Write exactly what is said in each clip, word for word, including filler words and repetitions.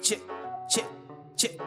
chick, chick, chick.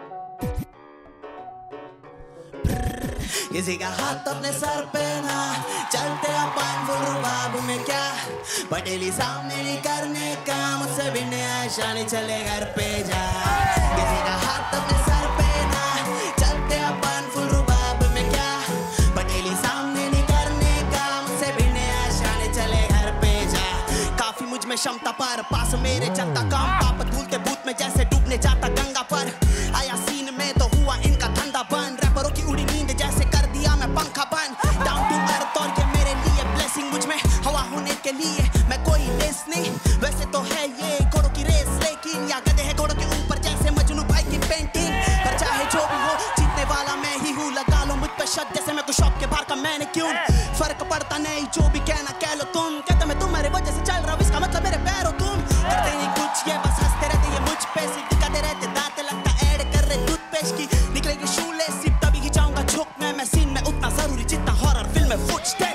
किसी का हाथ अपने सर पे ना चलते अपन फुल रुबाब में क्या पटेली सामने नहीं करने का मुझसे भी आशा नहीं चले घर पे जा किसी का हाथ अपने सर पे ना चलते अपन फुल रुबाब में क्या पटेली सामने नहीं करने का मुझसे भी आशा नहीं चले घर पे जा काफी मुझ में क्षमता पर पास मेरे चलता काम पाप धूलते भूत में जैसे डूबने जाता गंगा पर आया सीन में तो हुआ इनका धंधा बंद रैपरों की उड़ी नींद जैसे कर दिया मैं पंखा बंद डाउन टू अर्थ और ये मेरे लिए ब्लेसिंग मुझ में हवा होने के लिए मैं कोई रेस नहीं वैसे तो है ये घोड़ों की रेस लेकिन या गधे है घोड़ों के ऊपर जैसे मजनू भाई की पेंटिंग पर चाहे जो भी हो जीतने वाला मैं ही हूँ लगा लो मुझ पे शक जैसे मैं कुछ शॉप के बाहर का मैंने क्यों फर्क पड़ता नहीं जो भी कहना कह लो तुम कहते मैं तुम्हारे वजह से चल रहा हूँ इसका मतलब मेरे पैरों तुम करते नहीं कुछ ये बस हंसते रहते ये मुझ पे सिर्फ दिखाते रहते दांत लगता ऐड कर रहे टूथपेस्ट की निकलेगी शूले सिर्फ तभी ही जाऊंगा झुक मैं मैं सीन में उतना जरूरी जितना हॉरर फिल्म में फुटस्टेप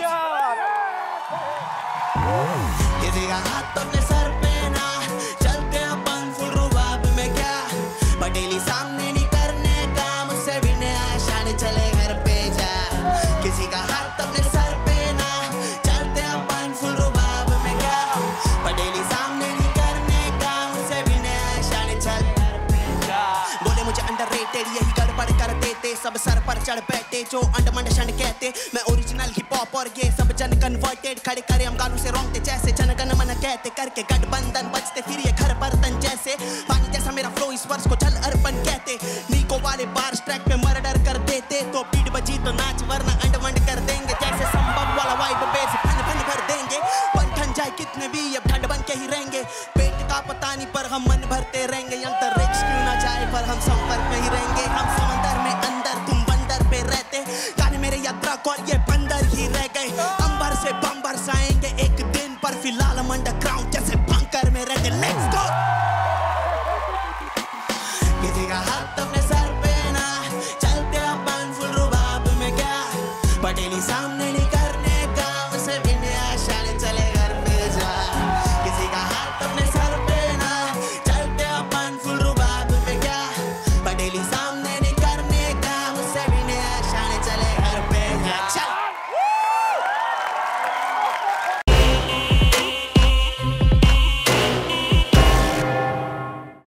किसी का हाथ अपने सर पे ना चलते अपन फुल रुबाब में क्या पटेली सामने नहीं करने का मुझसे भी आशा नहीं चले घर पे जा किसी का हाथ अपने सर पे ना चलते अपन फुल रुबाब में क्या पटेली सामने नहीं करने का मुझसे भी आशा नहीं चले घर पे जा बोले मुझे अंडररेटेड यही गड़बड़ कर देते सब सर पर चढ़ बैठे जो अंडमंड शंड कहते मैं ओरिजिनल हिप हॉप और ये सब जन कन्वर्टेड खड़े करे हम गानों से रोंगते जैसे जनगण मन कहते करके गठबंधन बचते फिर ये घर बर्तन जैसे पानी जैसा मेरा फ्लो इस वर्ष को जल अर्पण कहते नीको वाले बार ट्रैक पे मर्डर कर देते तो बीट बजी तो नाच वरना अंडमंड कर देंगे जैसे संभव वाला वाइब बेस फन फन भर देंगे बन ठन जाए कितने भी अब ठंड बन के ही रहेंगे पेट का पता नहीं पर हम मन भरते रहेंगे अंतरिक्ष क्यों ना जाए पर हम संपर्क में ही रहेंगे हम